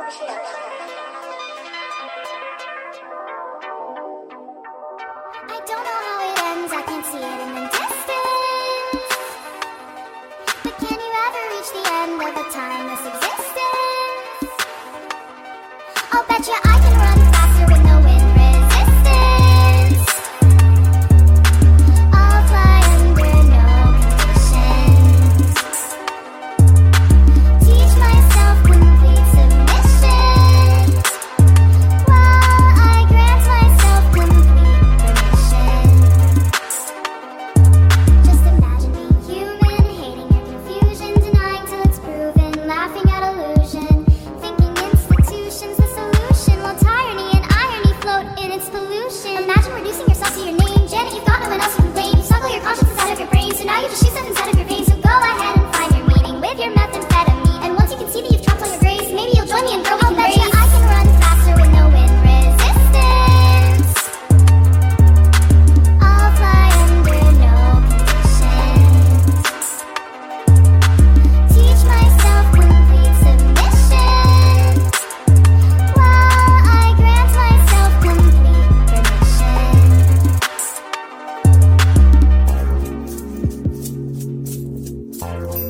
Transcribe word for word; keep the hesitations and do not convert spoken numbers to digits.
I don't know how it ends, I can't see it in the distance. But can you ever reach the end of a timeless existence? I'll bet you I can run faster with no wind resistance. I'll fly under no conditions. Teach myself complete submission, while I grant myself complete permission. Just imagine being human, hating your confusion, denying till it's proven, laughing at illusion, thinking institutions the solution, while tyranny and irony float in its pollution. Imagine reducing yourself to your name, Janet, you've got no one else to blame. You smuggle your conscience inside of your brain, so now you just shoot stuff inside of your veins. So go ahead and find your meaning with your methamphetamine, and once you can see that you've chopped all your grace, maybe you'll join me in girl we can race. I'll bet you I can run faster with no wind resistance. I'll fly under no conditions. Teach myself complete submission, while I grant myself complete permission.